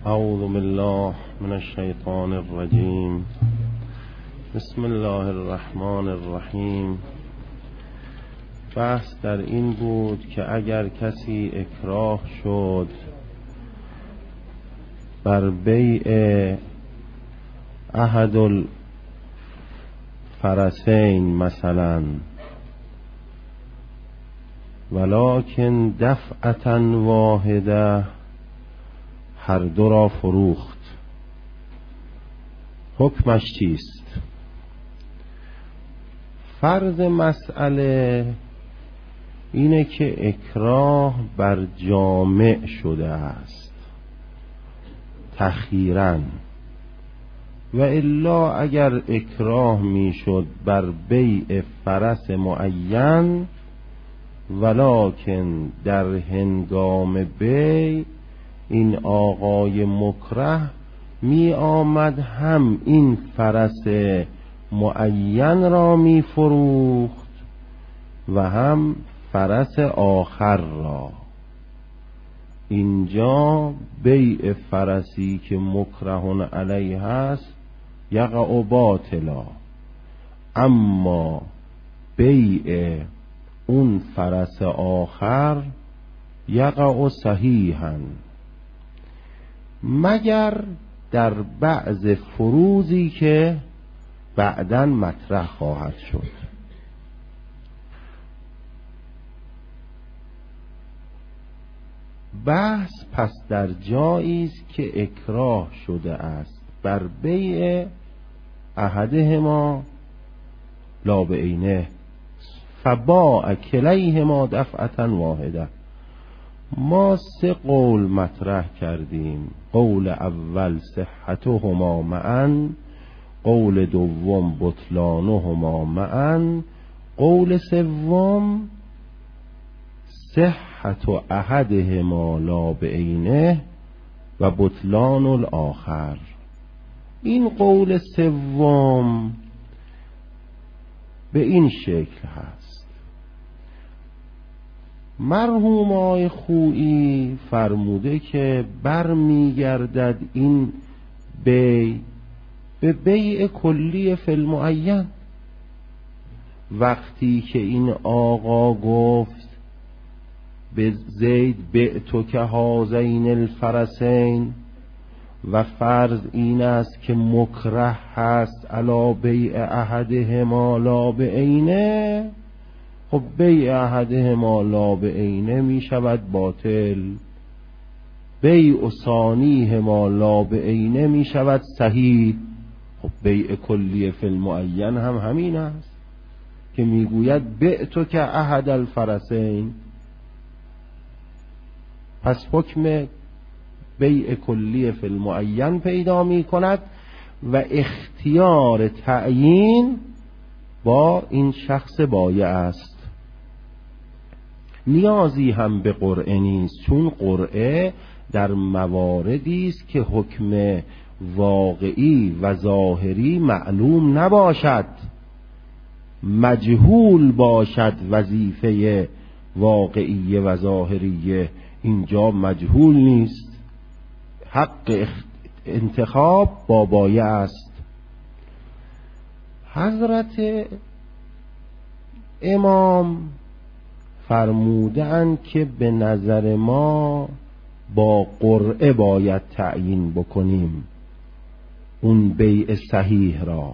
اعوذ بالله من الشیطان الرجیم. بسم الله الرحمن الرحیم. بحث در این بود که اگر کسی اکراه شد بر بیع احد الفرسین مثلا، ولکن دفعة واحده هر دو را فروخت، حکمش چیست؟ فرض مسئله اینه که اکراه بر جامع شده است تخییراً، و الا اگر اکراه میشد بر بیع فرس معین، ولکن در هنگام بیع این آقای مکره می آمد هم این فرس معین را می فروخت و هم فرس آخر را. اینجا بیع فرسی که مکره علیه است یقع باطلا، اما بیع اون فرس آخر یقع صحیحا، مگر در بعض فروزی که بعداً مطرح خواهد شد. بحث پس در جایی است که اکراه شده است بر بیع احدهما لا بعینه، فباع کلیهما دفعة واحده. ما 3 قول مطرح کردیم. قول اول صحتهما معا، قول دوم بطلانهما معا، قول سوم صحت احدهما لا بعینه و بطلان الاخر. این قول سوم به این شکل هست: مرحوم آقای خویی فرموده که برمیگردد این بیع به بیع کلی فی المعین. وقتی که این آقا گفت به زید بعتک هذین الفرسین و فرض این است که مکره هست علی بیع احدهما لا بعینه، خب بیع احدهما لا بعینه می شود باطل، بیع ثانیهما لا بعینه می شود صحیح. خب بیع کلی فی المعین هم همین است که میگوید بعتک احد الفرسین. پس حکم بیع کلی فی المعین پیدا می کند و اختیار تعیین با این شخص بایع است. نیازی هم به قرعه نیست، چون قرعه در مواردی است که حکم واقعی و ظاهری معلوم نباشد، مجهول باشد وظیفه واقعی و ظاهریه. اینجا مجهول نیست، حق انتخاب با بایع است. حضرت امام فرمودند که به نظر ما با قرعه باید تعیین بکنیم اون بیع صحیح را.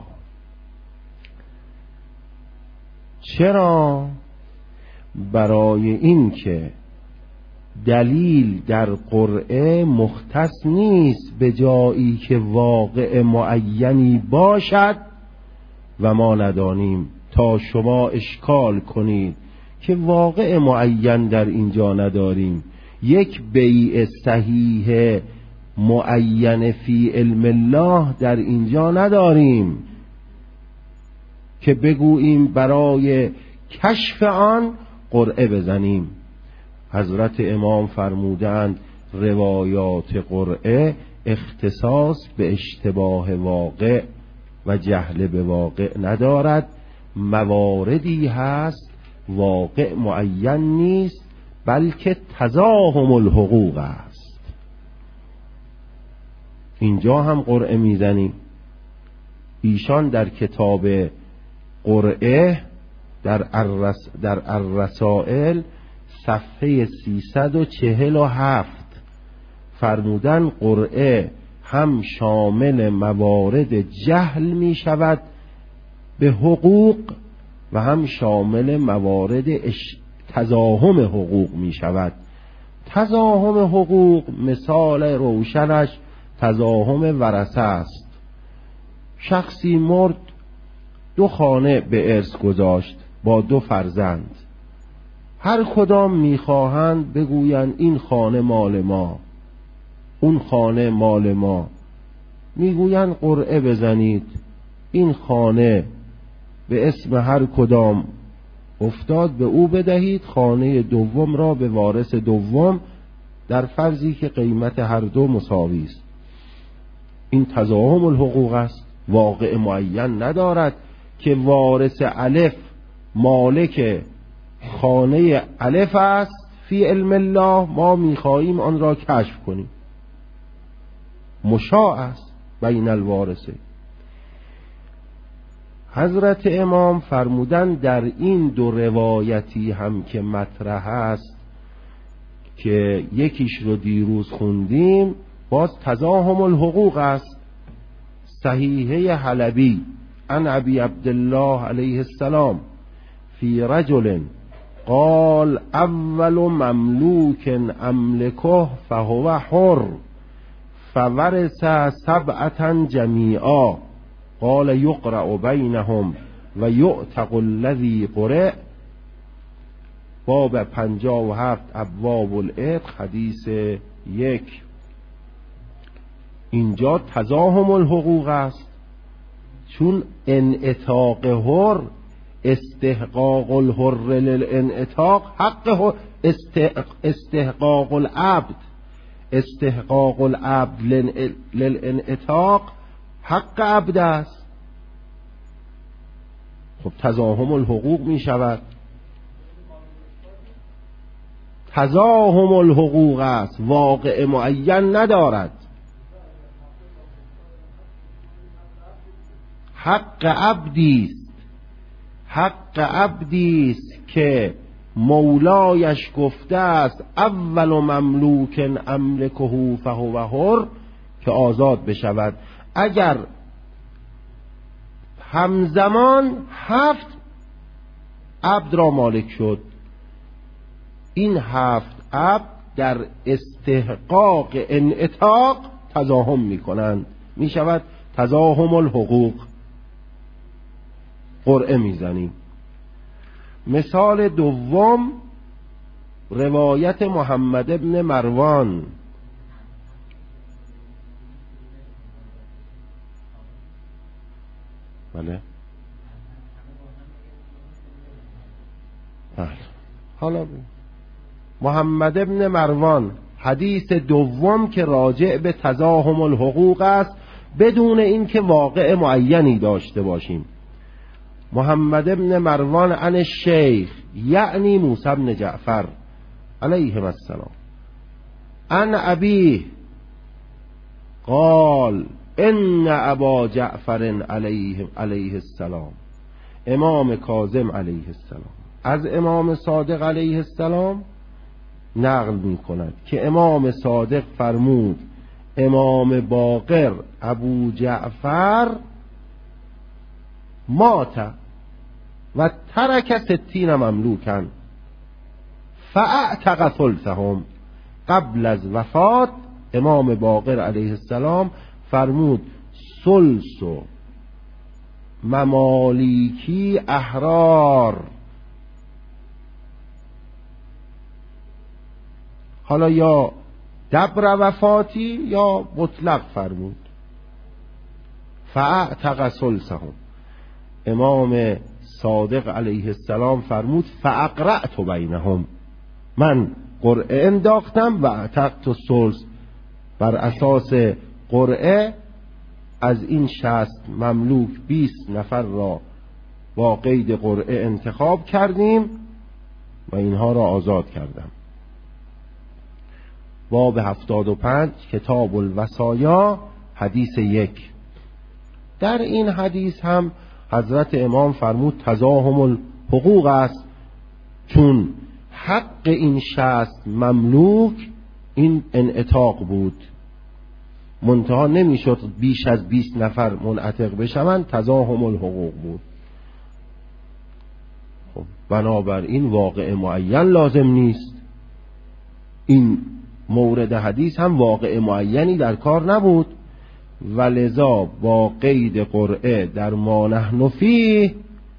چرا؟ برای این که دلیل در قرعه مختص نیست به جایی که واقع معینی باشد و ما ندانیم، تا شما اشکال کنید که واقع معین در اینجا نداریم، یک بیع صحیح معین فی علم الله در اینجا نداریم که بگوییم برای کشف آن قرعه بزنیم. حضرت امام فرمودند روایات قرعه اختصاص به اشتباه واقع و جهل به واقع ندارد. مواردی هست واقع معین نیست بلکه تزاحم الحقوق است. اینجا هم قرعه میزنیم. ایشان در کتاب قرعه در الرسائل صفحه 347 فرمودن قرعه هم شامل موارد جهل می شود به حقوق و هم شامل موارد تزاحم حقوق می شود. تزاحم حقوق مثال روشنش تزاحم ورثه است. شخصی مرد، 2 خانه به ارث گذاشت با 2 فرزند. هر کدام میخواهند بگویند این خانه مال ما، اون خانه مال ما. میگویند قرعه بزنید، این خانه به اسم هر کدام افتاد به او بدهید، خانه دوم را به وارث دوم، در فرضی که قیمت هر دو مساوی است. این تزاحم الحقوق است، واقع معین ندارد که وارث الف مالک خانه الف است فی علم الله، ما میخواهیم آن را کشف کنیم. مشاع است بین الوارثه. حضرت امام فرمودن در این 2 روایتی هم که مطرح است که یکیش رو دیروز خوندیم، باز تزاحم الحقوق است. صحیحه حلبی عن ابی عبدالله علیه السلام فی رجل قال اول مملوک املکه فهو حر فورث 7 جمیعا قال یقرأ بینهم و یعتق الذی قرئ. باب 57 ابواب العتق حدیث 1. اینجا تزاحم الحقوق است، چون انعتاق حر، استحقاق الحر للانعتاق، حق استحقاق العبد، استحقاق العبد للانعتاق حق عبد است. خب تزاحم الحقوق می شود. تزاحم الحقوق است، واقع معین ندارد. حق عبدی است، حق عبدی است که مولایش گفته است اول مملوک املکه فهو حر، که آزاد بشود. اگر همزمان 7 عبد را مالک شد، این 7 عبد در استحقاق انعتاق تزاحم می کنند، می شود تزاحم الحقوق. قرعه می زنیم. مثال دوم روایت محمد ابن مروان بله حالا محمد ابن مروان حدیث دوم که راجع به تزاحم الحقوق است، بدون اینکه واقع معینی داشته باشیم. محمد ابن مروان عن الشیخ یعنی موسی بن جعفر علیه السلام عن ابیه قال ان ابا جعفر علیه السلام، امام کاظم علیه السلام از امام صادق علیه السلام نقل می کند که امام صادق فرمود امام باقر ابو جعفر مات و ترک 60 مملوکا فاعتق ثلثهم. قبل از وفات امام باقر علیه السلام فرمود ثلث و ممالیکی احرار. حالا یا دبر وفاتی یا مطلق فرمود فاعتق ثلثهم. امام صادق علیه السلام فرمود فاقرأت بینهم، من قرعه انداختم و اعتقت الثلث، بر اساس قرعه از این 60 مملوک 20 نفر را با قید قرعه انتخاب کردیم و اینها را آزاد کردم. باب 75 کتاب الوصایا حدیث 1. در این حدیث هم حضرت امام فرمود تزاحم الحقوق است، چون حق این شخص مملوک این انعتاق بود، منتها نمیشد بیش از 20 نفر منعتق بشوند، تزاحم الحقوق بود. خب بنابراین واقع معین لازم نیست. این مورد حدیث هم واقع معینی در کار نبود، ولذا با قید قرعه در ما نحن فیه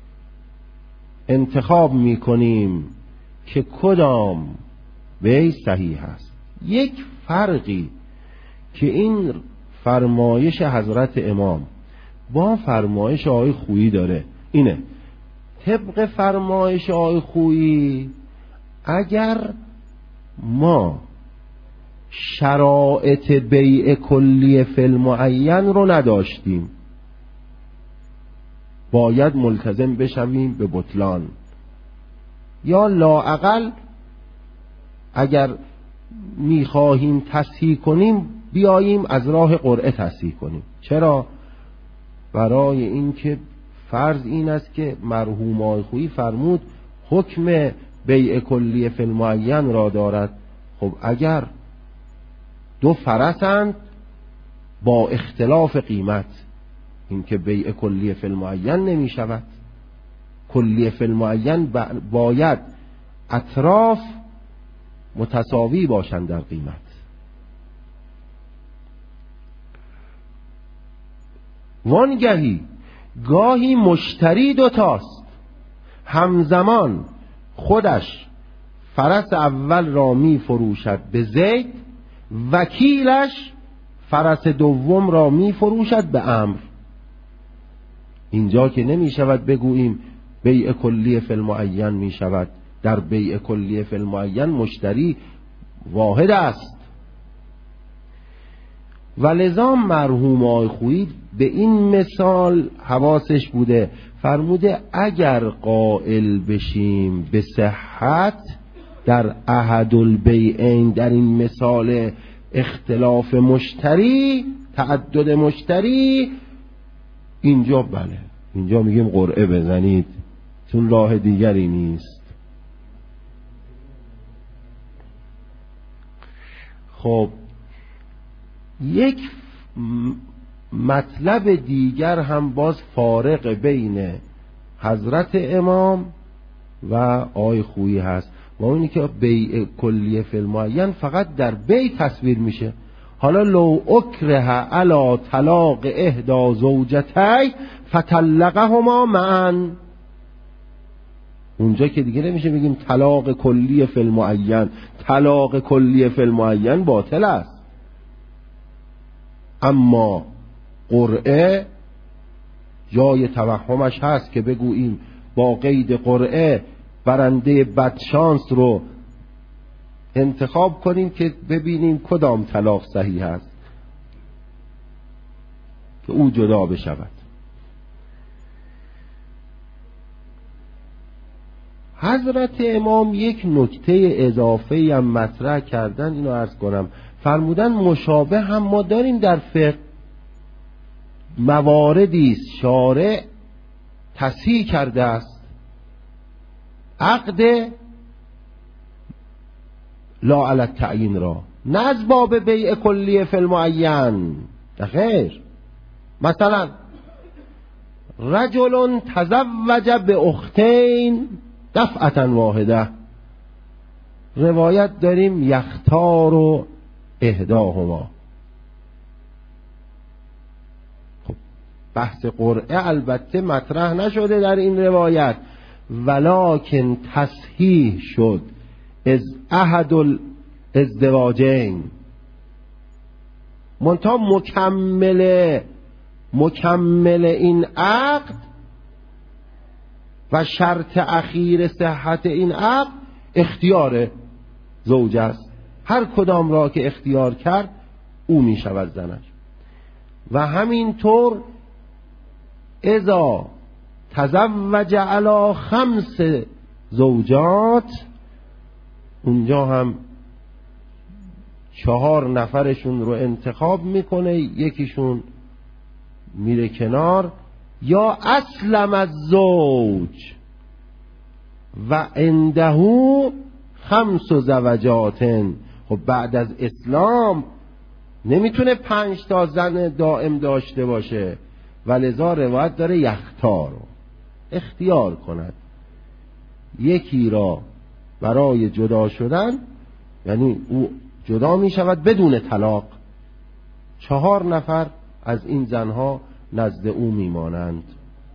انتخاب میکنیم که کدام بیع صحیح است. یک فرقی که این فرمایش حضرت امام با فرمایش آقای خویی داره اینه: طبق فرمایش آقای خویی اگر ما شرایط بیع کلی فی المعین رو نداشتیم باید ملتزم بشویم به بطلان، یا لااقل اگر میخواهیم تصحیح کنیم بیاییم از راه قرعه تصحیح کنیم. چرا؟ برای اینکه فرض این است که مرحوم آقای خویی فرمود حکم بیع کلی فی المعین را دارد. خب اگر دو فرسند با اختلاف قیمت، این که بیع کلی فی المعین نمی شود. کلی فی المعین باید اطراف متساوی باشند در قیمت. وانگهی گاهی مشتری دوتاست، همزمان خودش فرس اول را می فروشد به زید، وکیلش فرس دوم را می فروشد به عمرو. اینجا که نمی شود بگوییم بیع کلی فی المعین می شود. در بیع کلی فی المعین مشتری واحد است. ولذا مرحوم آقای خویی به این مثال حواسش بوده، فرموده اگر قائل بشیم به صحت در احد البیعین، در این مثال اختلاف مشتری، تعدد مشتری، اینجا بله، اینجا میگیم قرعه بزنید، چون راه دیگری نیست. خب یک مطلب دیگر هم باز فارق بین حضرت امام و آقای خویی هست، و اونی که بیع کلیه فی المعین فقط در بیع تصویر میشه. حالا لو اکره علی طلاق احدی زوجتی فطلقهما معا، اونجا که دیگه نمیشه بگیم طلاق کلیه فی المعین. طلاق کلیه فی المعین باطل است. اما قرعه جای توهمش هست که بگوییم با قید قرعه برنده بدشانس رو انتخاب کنیم که ببینیم کدام طلاق صحیح است که او جدا بشود. حضرت امام یک نکته اضافه هم مطرح کردن، اینو عرض کنم. فرمودن مشابه هم ما داریم در فقه، مواردی است شارع تصحیح کرده است، عقد لا علی التعیین را، نه از باب بیع کلیه فی المعین. خیر، مثلا رجل تزوج به اختین دفعة واحده، روایت داریم یختار احداهما. خب بحث قرعه البته مطرح نشده در این روایت، ولکن تصحیح شد از احد الازدواجین، منتها مکمل این عقد و شرط اخیر صحت این عقد اختیار زوج است. هر کدام را که اختیار کرد او می شود زنش. و همینطور اذا تزوج علی 5 زوجات، اونجا هم 4 نفرشون رو انتخاب میکنه، یکیشون میره کنار. یا اسلم الزوج و عنده 5 زوجات. خب بعد از اسلام نمیتونه 5 تا زن دائم داشته باشه، ولذا روایت داره یختار، اختیار کند یکی را برای جدا شدن، یعنی او جدا می شود بدون طلاق. 4 نفر از این زنها نزد او می مانند.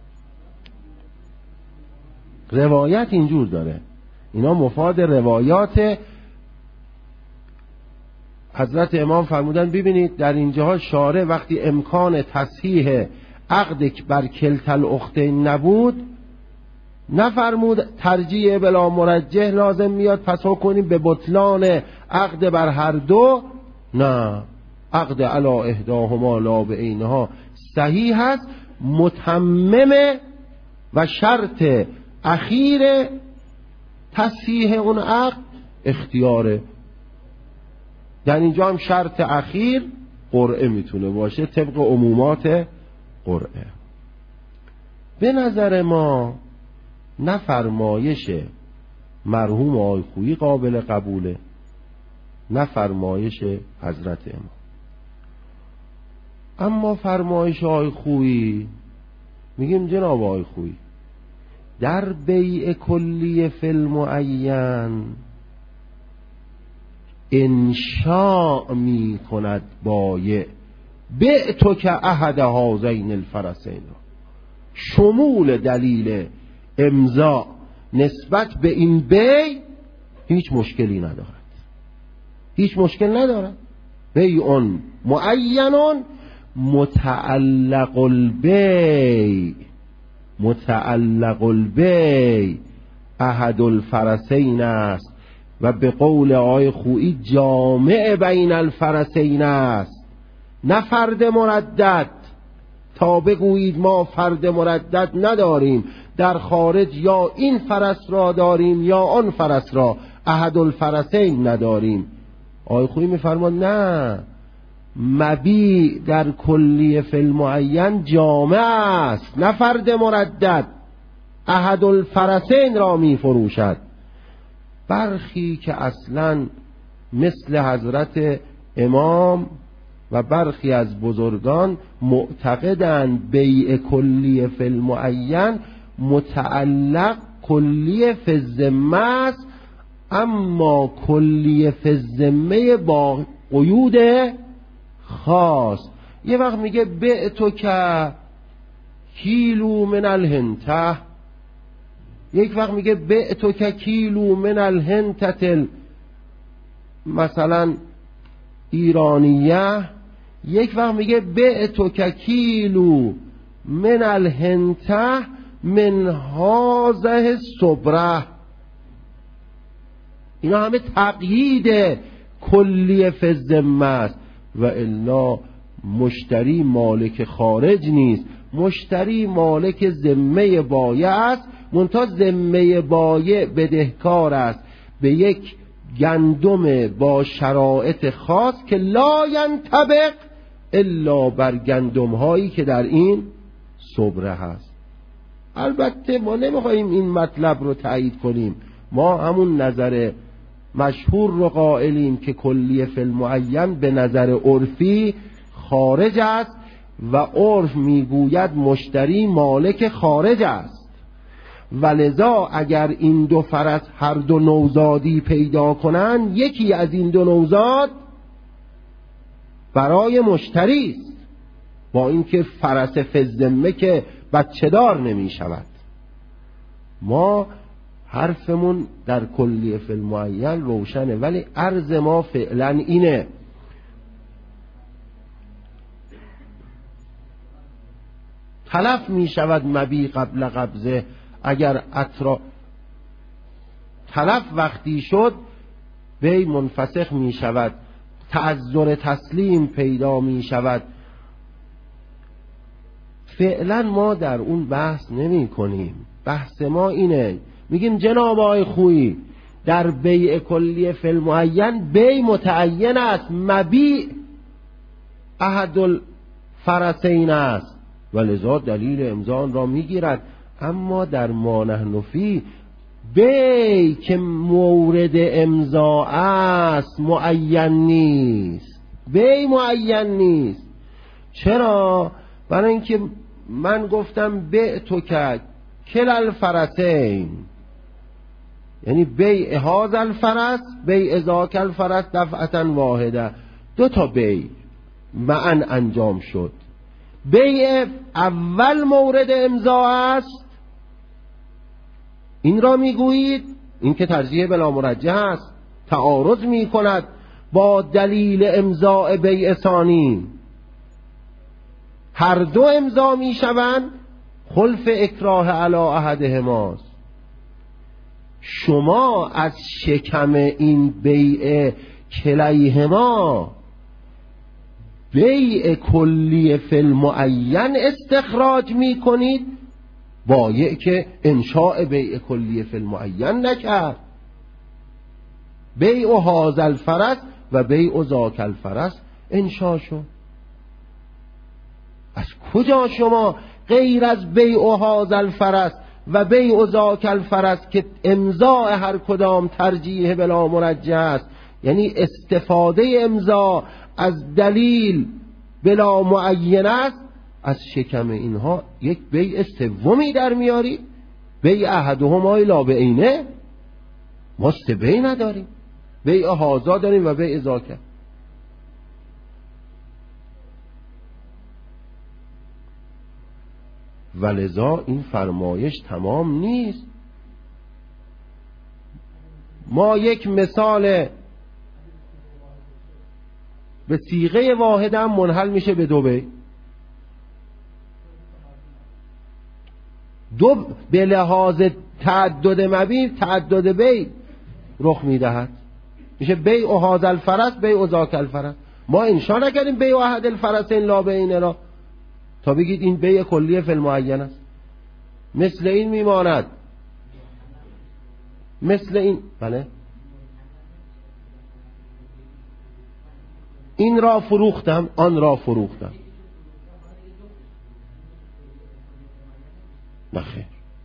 روایت اینجور داره. اینا مفاد روایات. حضرت امام فرمودن ببینید در اینجاها شارع وقتی امکان تصحیح عقد بر کلتا الاختین نبود، نفرمود ترجیح بلا مرجح لازم میاد پس کنیم به بطلان عقد بر هر دو. نه، عقد علی احداهما لا بعینها صحیح است. متمم و شرط اخیر تصحیح اون عقد اختیاره. در اینجا هم شرط اخیر قرعه میتونه باشه طبق عمومات قرعه. به نظر ما نه فرمایش مرحوم آقای خویی قابل قبوله، نه فرمایش حضرت امام. اما فرمایش آقای خویی، میگیم جناب آقای خویی در بیع کلی فی المعین انشاء می کند بایع بعتو که احد هذین الفرسین، شمول دلیل امضا نسبت به این بیع هیچ مشکلی ندارد، هیچ مشکل ندارد. بیع معین متعلق البیع، متعلق البیع احد الفرسین است و به قول آقای خویی جامع بین الفرسین است، نه فرد مردد. تا بگویید ما فرد مردد نداریم، در خارج یا این فرس را داریم یا آن فرس را، احد الفرسین نداریم. آقای خویی میفرماد نه، مبیع در کلیه فی المعین جامع است، نه فرد مردد، احد الفرسین را می فروشد. برخی که اصلا مثل حضرت امام و برخی از بزرگان معتقدند بیع کلیه فی المعین متعلق کلیه فی الذمه است، اما کلیه فی الذمه با قیود خاص. یه وقت میگه بعتو که کیلو من الهنته، یک وقت میگه بعتو که کیلو من الهنتتل مثلا ایرانیه، یک وقت میگه بعتو که کیلو من الهنته من هازه صبره. اینا همه تقیید کلیه فی الذمه است. و الا مشتری مالک خارج نیست، مشتری مالک ذمه بایع است، منتها ذمه بایع بدهکار است به یک گندم با شرایط خاص که لا ینطبق الا بر گندم هایی که در این صبره هست. البته ما نمیخواییم این مطلب رو تایید کنیم، ما همون نظر مشهور رو قائلیم که کلیه فی المعین به نظر عرفی خارج است و عرف میگوید مشتری مالک خارج است. ولذا اگر این دو فرس هر دو نوزادی پیدا کنن، یکی از این دو نوزاد برای مشتری است، با اینکه فرس فی الذمه که بچه دار نمی شود. ما حرفمون در کلیه فی المعین روشنه، ولی عرض ما فعلا اینه تلف می شود مبیع قبل قبضه. اگر تلف وقتی شد بیع منفسخ می شود، تعذر تسلیم پیدا می شود. فعلا ما در اون بحث نمی کنیم. بحث ما اینه، میگیم جناب آقای خویی در بیع کلی فی المعین بیع متعین است، مبیع احد الفرسین است و لذا دلیل امضا را میگیرد. اما در ما نحن فیه بیع که مورد امضا است معین نیست، بیع معین نیست. چرا؟ برای اینکه من گفتم بیع تو که کل الفرسین، یعنی بیع هذا الفرس بیع ذاک الفرس دفعتا واحده، دو تا بیع معا انجام شد. بیع اول مورد امضا است، این را میگویید، این که ترجیح بلا مرجح است، تعارض میکند با دلیل امضاء بیع ثانی. هر دو امضا میشوند، خلف اکراه علی احدهماست. شما از شکم این بیع کلیهما بیع کلی فی المعین استخراج میکنید، بایع که انشاء بیع کلی فی المعین نکرد. بیع هذا الفرس و بیع ذاک الفرس انشاء شد. از کجا شما غیر از بیع هذا الفرس و بیع ذاک الفرس که امضاء هر کدام ترجیح بلا مرجح است، یعنی استفاده امضا از دلیل بلا معین است، از شکم اینها یک بیع سومی در میاری؟ بیع احدهما لا بعینه. ما سه بیع نداریم، بیع هذا داریم و بیع ذاک. ولذا این فرمایش تمام نیست. ما یک مثال به صیغه واحد هم منحل میشه به دو بیع. دو به لحاظ تعدد مبیع تعدد بیع رخ میدهد، میشه بیع هذا الفرس بیع ذاک الفرس. ما انشاء نکردیم بیع احد الفرسین لا بعینه را تا بگید این بیع کلیه فی المعین است. مثل این میماند، مثل این، بله، این را فروختم آن را فروختم. نخیر.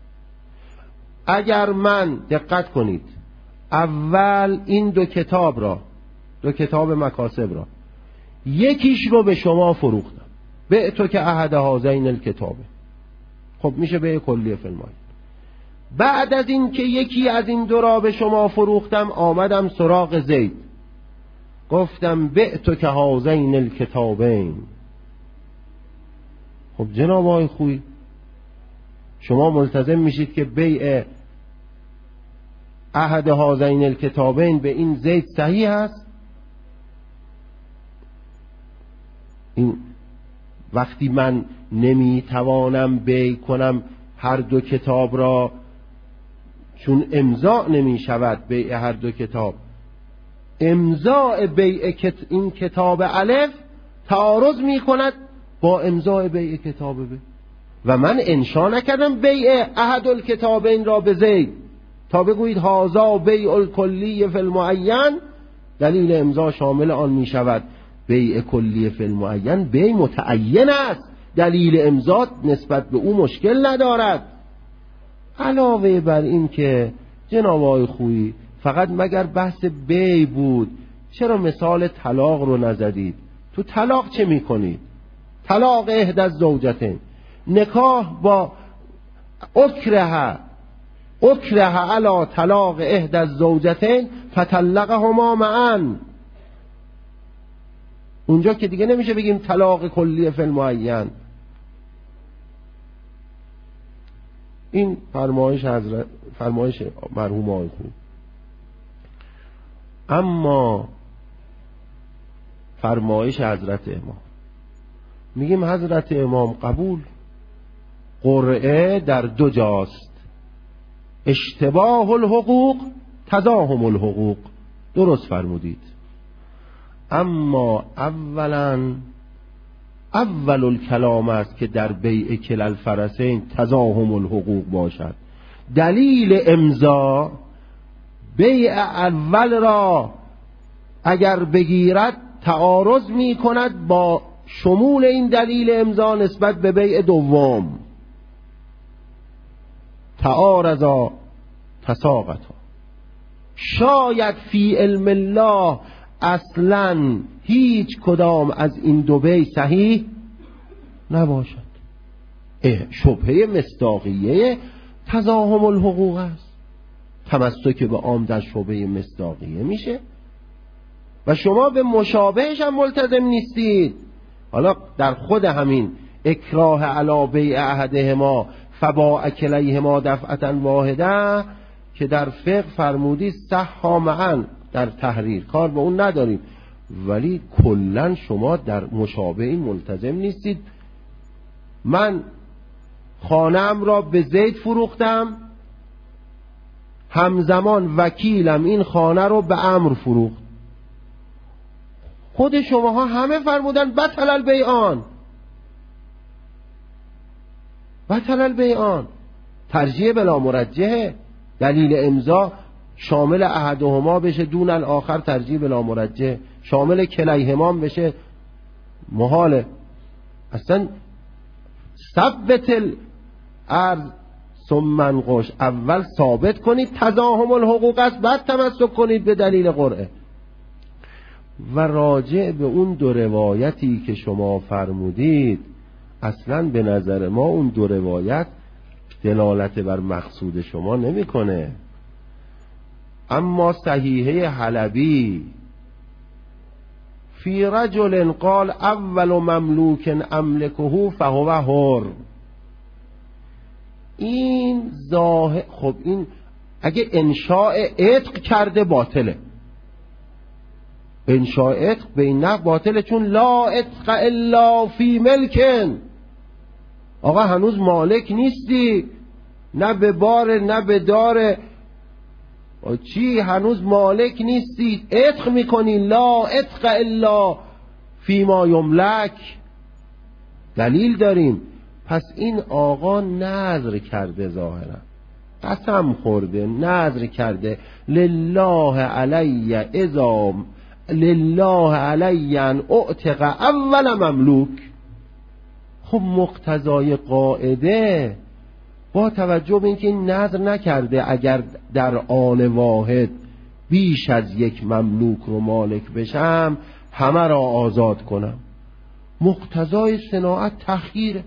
اگر من دقت کنید اول این دو کتاب مکاسب را یکیش رو به شما فروختم، بعتو که احد هذین الکتابه، خب میشه بیع کلیه فی المعین. بعد از این که یکی از این دو را به شما فروختم، آمدم سراغ زید، گفتم بعتو که هذین الکتابین. خب جناب آقای خویی، شما ملتزم میشید که بیع احد هذین الکتابین به این زید صحیح است؟ این وقتی من نمیتوانم بیع کنم هر دو کتاب را، چون امضا نمی شود بیع هر دو کتاب، امضاء بیع این کتاب الف تعارض می کند با امضاء بیع کتاب ب، و من انشا نکردم بیع احد الکتابین را به زید تا بگویید هذا بیع الکلی فی المعین، دلیل امضا شامل آن می شود. بیع کلی فی المعین بیع متعین است، دلیل امضا نسبت به او مشکل ندارد. علاوه بر این که جناب آقای خویی فقط مگر بحث بیع بود، چرا مثال طلاق رو نزدید؟ تو طلاق چه میکنید؟ طلاق احدی الزوجتین، نکاح با اکره علی طلاق احدی الزوجتین فطلقهما معا. اونجا که دیگه نمیشه بگیم طلاق کلی فی المعین. این فرمایش مرحوم آقای خویی. اما فرمایش حضرت امام، میگیم حضرت امام قبول، قرعه در دو جاست، اشتباه الحقوق تزاحم الحقوق، درست فرمودید. اما اول الکلام است که در بیع کل الفرسین تزاحم الحقوق باشد. دلیل امضا بیع اول را اگر بگیرد تعارض می کند با شمول این دلیل امضا نسبت به بیع دوم. تعارضا تساقطا. شاید فی علم الله اصلا هیچ کدام از این دو بیع صحیح نباشد. شبهه مصداقیه تزاحم الحقوق است. تمسک به عام در شبهه مصداقیه میشه و شما به مشابهش هم ملتزم نیستید. حالا در خود همین اکراه علی بیع احدهما فباع کلیهما دفعة واحده که در فقه فرمودی صحا معا، در تحریر کار به اون نداریم، ولی کلا شما در مشابه این ملتزم نیستید. من خانه‌ام را به زید فروختم، همزمان وکیلم این خانه رو به عمرو فروخت. خود شماها همه فرمودن بطل البیعان، بطل البیعان. ترجیح بلا مرجحه. دلیل امضا شامل احدهما بشه دون الاخر ترجیح بلا مرجحه، شامل کلیهما بشه محاله. اصلا ثبت الارض ثم انقش، اول ثابت کنید تزاحم الحقوق است، بعد تمسک کنید به دلیل قرعه. و راجع به اون دو روایتی که شما فرمودید، اصلا به نظر ما اون دو روایت دلالت بر مقصود شما نمیکنه. اما صحیحه حلبی فی رجل قال اول مملوک املکه فهو حر، این ظاهر، خب این اگه انشاء عتق کرده باطله، انشاء عتق بین باطله، چون لا عتق الا فی ملکن. آقا هنوز مالک نیستی، نه به بار نه به دار، چی هنوز مالک نیستی، عتق میکنی. لا عتق الا فی ما یملک، دلیل داریم. پس این آقا نذر کرده، ظاهرا قسم خورده، نذر کرده لله علی اذا لله علی ان اعتق اول مملوک. خب مقتضای قاعده با توجه به اینکه این نذر نکرده اگر در آن واحد بیش از یک مملوک رو مالک بشم همه را آزاد کنم، مقتضای صناعت تخییره،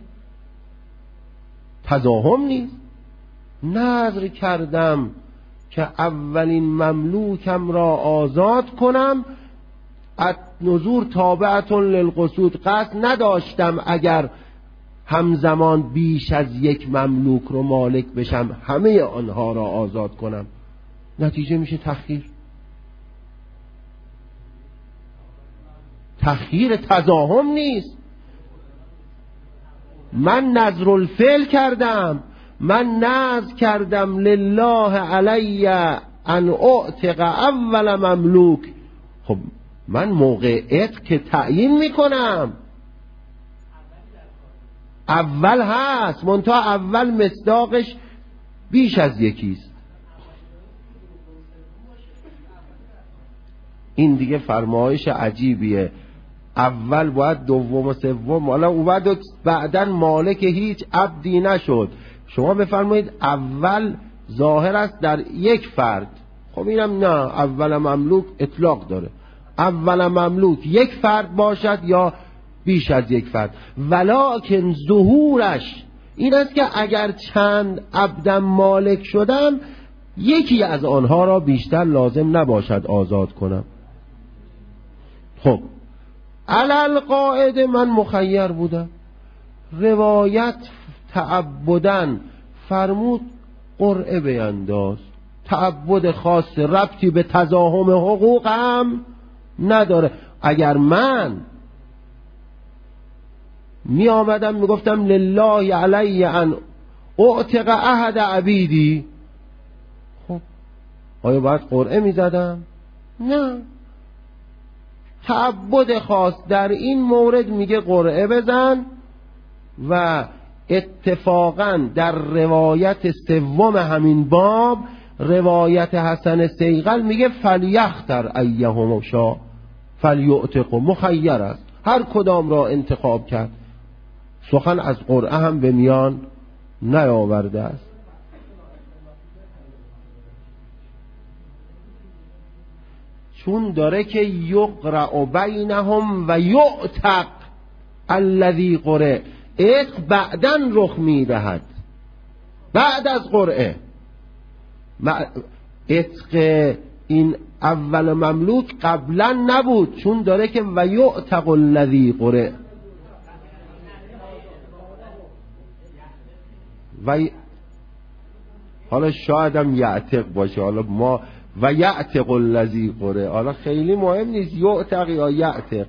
تزاحم نیست. نذر کردم که اولین مملوکم را آزاد کنم، نذور تابعتون للقصود، قصد نداشتم اگر همزمان بیش از یک مملوک رو مالک بشم همه آنها را آزاد کنم. نتیجه میشه تخییر، تخییر، تزاحم نیست. من نذر الفعل کردم، من نذر کردم لله علی ان اعتق اول مملوک. خب من موقع عتق که تعیین میکنم، اول هست، منتها اول مصداقش بیش از یکیست. این دیگه فرمایش عجیبیه، اول باید دوم و سوم، حالا او بعدن مالک هیچ عبدی نشد. شما بفرمایید اول ظاهر است در یک فرد، خب اینم نه، اول مملوک اطلاق داره، اول مملوک یک فرد باشد یا بیش از یک فرد، ولکن ظهورش این است که اگر چند عبدم مالک شدم یکی از آنها را بیشتر لازم نباشد آزاد کنم. خب علل قاعده من مخیر بودم، روایت تعبدن فرمود قرعه بینداز، تعبد خاص ربطی به تزاحم حقوق هم نداره. اگر من می آمدم می گفتم لله علی ان اعتق احد عبیدی، خب آیا باید قرعه می زدم؟ نه، تعبد خاص در این مورد میگه قرعه بزن. و اتفاقا در روایت سوم همین باب روایت حسن صیقل میگه فلیختر ایهم شاء فلیعتق، مخیر است، هر کدام را انتخاب کرد. سخن از قرعه هم به میان نیاورده است. چون داره که یقرأ بینهم و یعتق الذی قرئ، عتق بعداً رخ میدهد، بعد از قرعه. عتق این اول مملوک قبلا نبود، چون داره که و یعتق الذی قرئ و حالا شاید هم یعتق باشه، حالا ما و یعتق الذی قرئ، حالا خیلی مهم نیست یعتق یا یعتق.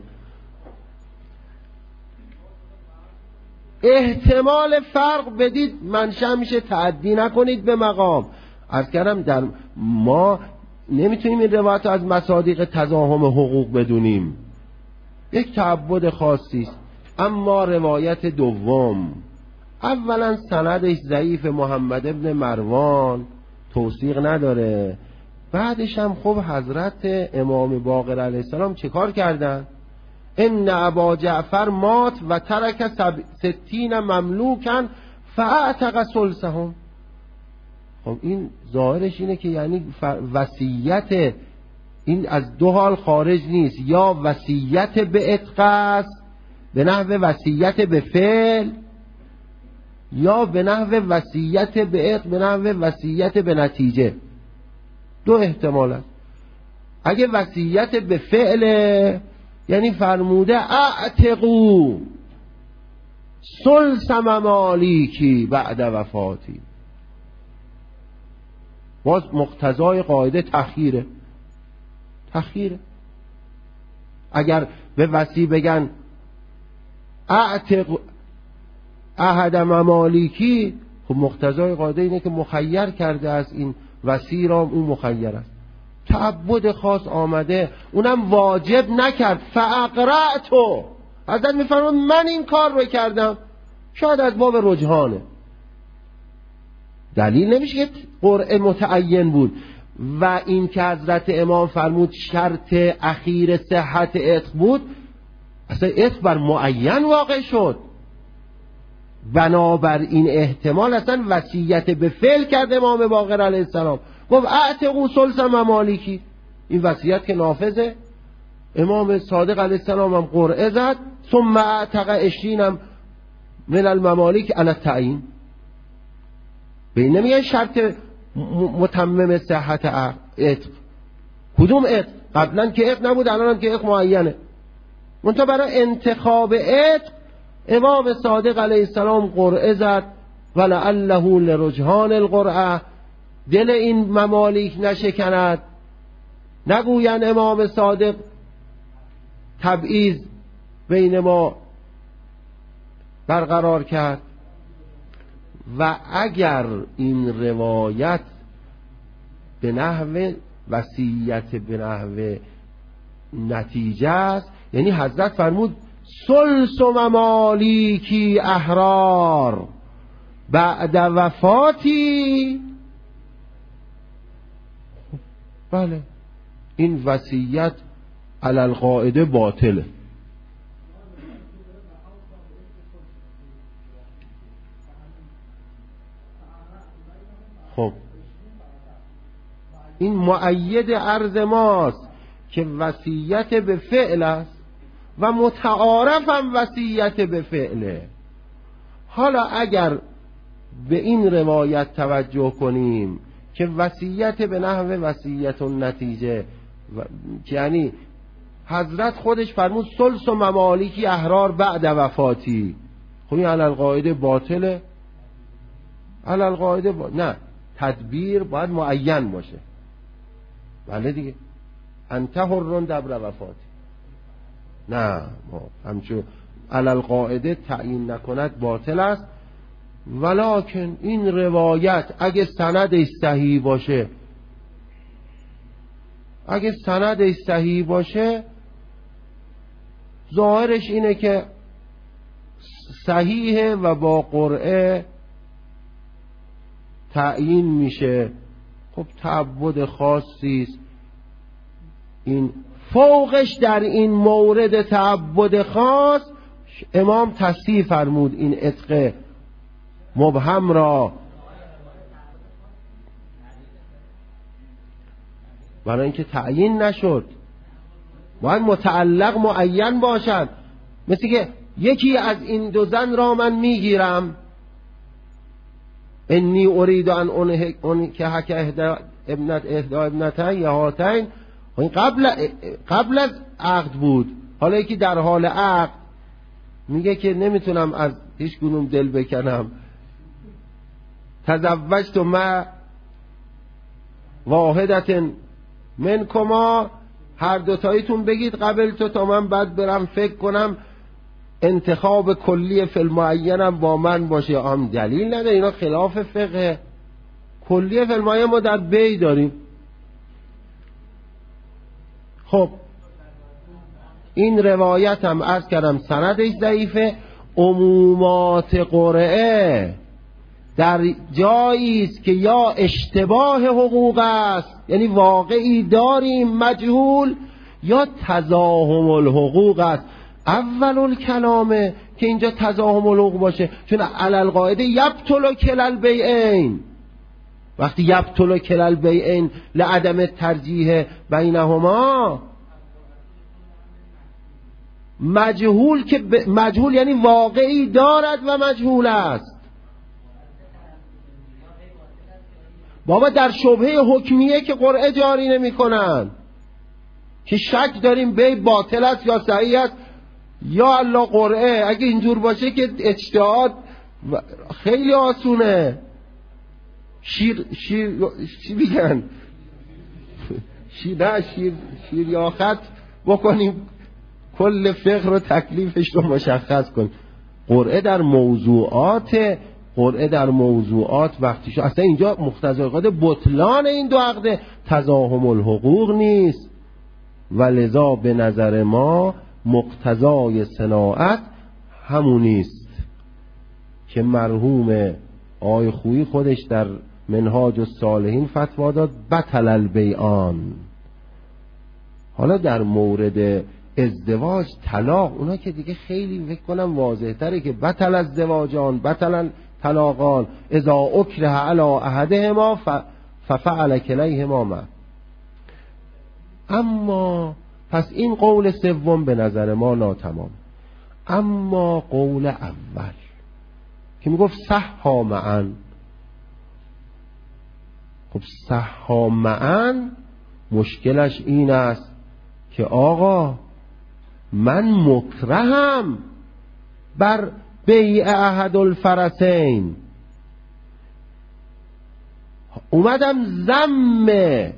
احتمال فرق بدید منشأ میشه، تعدی نکنید به مقام. عرض کردم در ما نمیتونیم این روایت از مصادیق تزاحم حقوق بدونیم، یک تعبد خاصی است. اما روایت دوم، اولا سندش ضعیف، محمد ابن مروان توثیق نداره. بعدش هم خب حضرت امام باقر علیه السلام چه کار کردن؟ ان ابا جعفر مات و ترک 60 مملوکا فاعتق ثلثهم. خب این ظاهرش اینه که یعنی وصیت این از دو حال خارج نیست، یا وصیت به عتق است به نحو وصیت به فعل، یا به نحو وصیت به عتق به نحو وصیت به نتیجه. دو احتمال است. اگه وصیت به فعل یعنی فرموده اعتقوا ثلث ممالیکی بعد وفاتی، باز مقتضای قاعده تخییره. اگر به وصی بگن اعتق احد ممالیکی، خب مقتضای قاعده اینه که مخیر کرده از این وصی را، اون مخیر است. تعبد خاص آمده، اونم واجب نکرد. فاقرأتو، حضرت میفرماد من این کار رو کردم، شاید از باب رجحانه، دلیل نمیشه که قرعه متعین بود. و این که حضرت امام فرمود شرط اخیر صحت عتق بود، اصلا عتق بر معین واقع شد. بنابر این احتمال اصلا وصیت به فعل کرد امام باقر علیه السلام، گفت اعتقوا ثلث ممالیکی، این وصیت که نافذه. امام صادق علیه السلام هم قرعه زد، ثم اعتق 20 من الممالیک علی التعیین. به این نمیگن شرط متمم صحت عتق. کدوم عتق؟ قبلا که عتق نبود، الان هم که عتق معینه. منتها برای انتخاب عتق امام صادق علیه السلام قرعه زد، ولعله لرجحان القرعه، دل این ممالیک نشکند، نگوین امام صادق تبعیض بین ما برقرار کرد. و اگر این روایت به نحو وصیت به نحو نتیجه است، یعنی حضرت فرمود ثلث ممالیکی احرار بعد وفاتی، بله این وصیت علی القاعده باطله. خب این مؤید عرض ماست که وصیت به فعل است و متعارف هم وصیت به فعله. حالا اگر به این روایت توجه کنیم که وصیت به نحو وصیت النتیجه، یعنی حضرت خودش فرمود ثلث ممالیکی احرار بعد وفاتی، خب این علی القاعده باطله. علی القاعده نه، تدبیر باید معین باشه. بله دیگه، انت حرون دبر وفاتی، نه همچون علی القاعده تعیین نکند باطل است. ولکن این روایت اگه سندش صحیح باشه، ظاهرش اینه که صحیحه و با قرعه تعیین میشه. خب تعبد خاصی است. این فوقش در این مورد تعبد خاص امام تصحیح فرمود این عتق مبهم را، برای اینکه تعیین نشد باید متعلق معین باشد. مثل که یکی از این دو زن را من میگیرم، انی ارید ان که حک اهدا ابنتین یا هاتین، این قبل از عقد بود. حالا یکی در حال عقد میگه که نمیتونم از هیچ گونم دل بکنم، تزوجت ما واحدت منکما، هر دوتاییتون بگید قبل تا من بعد برم فکر کنم انتخاب کلی فی المعینم با من باشه. هم دلیل نداره، اینا خلاف فقه. کلی فی المعین ما در بی داریم. خب این روایت هم عرض کردم سندش ضعیفه. عمومات قرعه در جایی است که یا اشتباه حقوق است، یعنی واقعی داریم مجهول، یا تزاحم الحقوق است. اول الکلامه که اینجا تزاحم الحقوق باشه، چون علل قاعده یبطل کلا البیعین. وقتی یبطل کلا البیعین لعدم ترجیح بینهما، مجهول که مجهول یعنی واقعی دارد و مجهول است. بابا در شبهه حکمیه که قرعه جاری نمی کنن، که شک داریم بی باطل است یا صحیح است، یا الله قرعه. اگه اینجور باشه که اجتهاد خیلی آسونه. چی میگن؟ شیر یا خط بکنیم کل فقه رو تکلیفش رو مشخص کن. قرعه در موضوعات وقتی شو اصلا اینجا مقتضای بطلان این دو عقد تزاحم الحقوق نیست، و لذا به نظر ما مقتضای صناعت همونیست که مرحوم آقای خویی خودش در منهاج الصالحین فتوا داد بطل البیعان. حالا در مورد ازدواج طلاق، اونا که دیگه خیلی فکر کنم واضح تره که بطل الزواجان بطل طلاقان اذا اکره علی احدهما ففعل کلیهما ما. اما پس این قول سوم به نظر ما ناتمام. اما قول اول که میگفت صحا معا، خب صحا معا مشکلش این است که آقا من مکرهم بر بیع احد الفرسین، اومدم ضم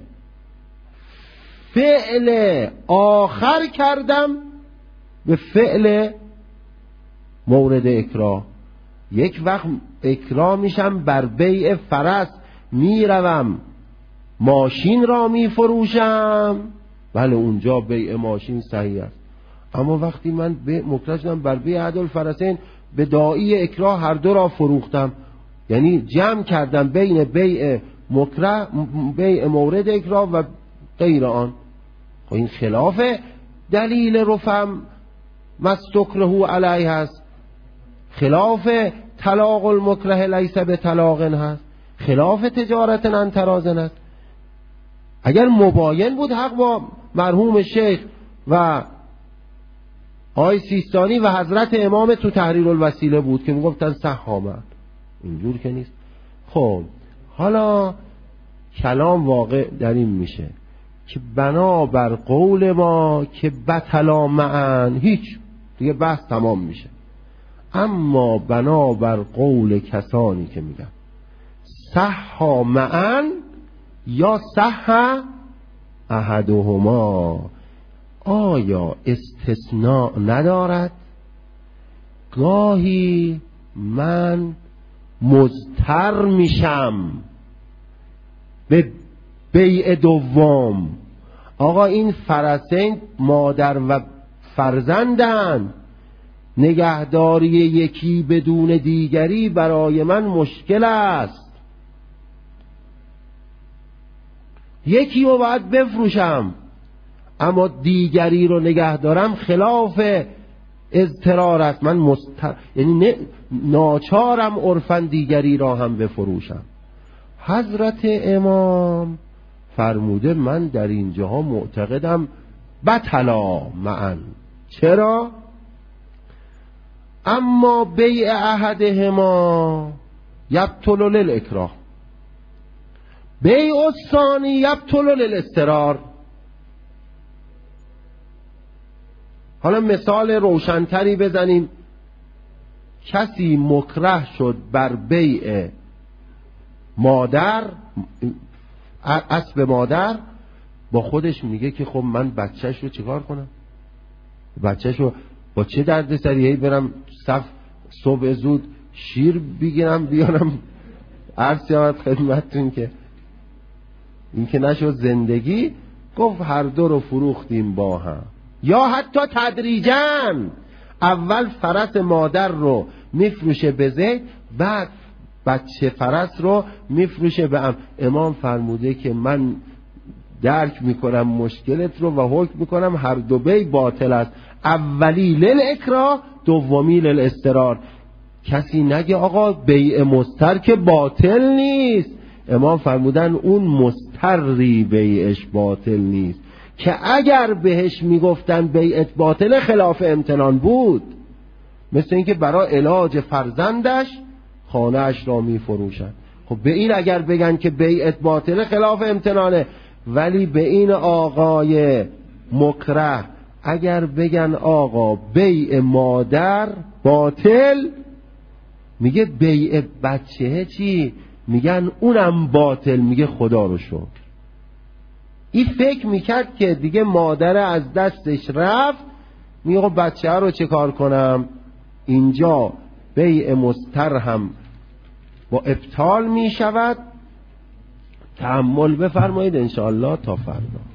فعل آخر کردم به فعل مورد اکراه. یک وقت اکراه میشم بر بیع فرس، میروم ماشین را میفروشم، بله اونجا بیع ماشین صحیح است. اما وقتی من مکراه شدم بر بیع احد الفرسین، به داعی اکراه هر دو را فروختم، یعنی جمع کردم بین بیع مکره، بیع مورد اکراه و غیر آن. خب این خلاف دلیل رفم مستکره علیه هست، خلاف طلاق المکره لیس به طلاق هست، خلاف تجارت عن تراض هست. اگر مباین بود حق با مرحوم شیخ و آقای سیستانی و حضرت امام تو تحریر الوسیله بود که میگفتن صحامت، اینجور که نیست. خب حالا کلام واقع در این میشه که بنابر قول ما که بطلا معن، هیچ دیگه بحث تمام میشه. اما بنابر قول کسانی که میگن صحا معن یا صحا احدهما، آیا استثناء ندارد؟ گاهی من مضطر میشم به بیع دوم، آقا این فرسین مادر و فرزندن، نگهداری یکی بدون دیگری برای من مشکل است. یکی رو باید بفروشم اما دیگری رو نگه دارم خلاف اضطرار است. من یعنی ناچارم عرفاً دیگری را هم بفروشم. حضرت امام فرموده من در اینجاها معتقدم بطلا معا. چرا؟ اما بیع احدهما یبطل للاکراه، بیع الثانی یبطل للاضطرار. حالا مثال روشنتری بزنیم. کسی مکره شد بر بیع مادر، اسب مادر، با خودش میگه که خب من بچهش رو چیکار کنم؟ بچهش رو با چه درد سریعی برم صبح زود شیر بگیرم بیارم عرض شود خدمتتون که این که نشد زندگی. گفت هر دو رو فروختیم با هم. یا حتی تدریجاً اول فرس مادر رو میفروشه به زید، بعد بچه فرس رو میفروشه به امام فرموده که من درک میکنم مشکلت رو و حکم میکنم هر دو بیع باطل است. اولی للاکراه، دومی للاضطرار. کسی نگه آقا بیع مضطر که باطل نیست. امام فرمودن اون مضطری بیعش باطل نیست، که اگر بهش میگفتن بیعت باطل خلاف امتنان بود. مثل اینکه برای علاج فرزندش خانه اش را میفروشن. خب به این اگر بگن که بیعت باطل خلاف امتنانه، ولی به این آقای مکره اگر بگن آقا بیع مادر باطل، میگه بیع بچه چی؟ میگن اونم باطل. میگه خدا رو شکر. این فکر میکرد که دیگه مادر از دستش رفت، میگه خب بچه رو چه کار کنم؟ اینجا بیع مضطر هم با ابطال میشود. تأمل بفرمایید انشاءالله تا فردا.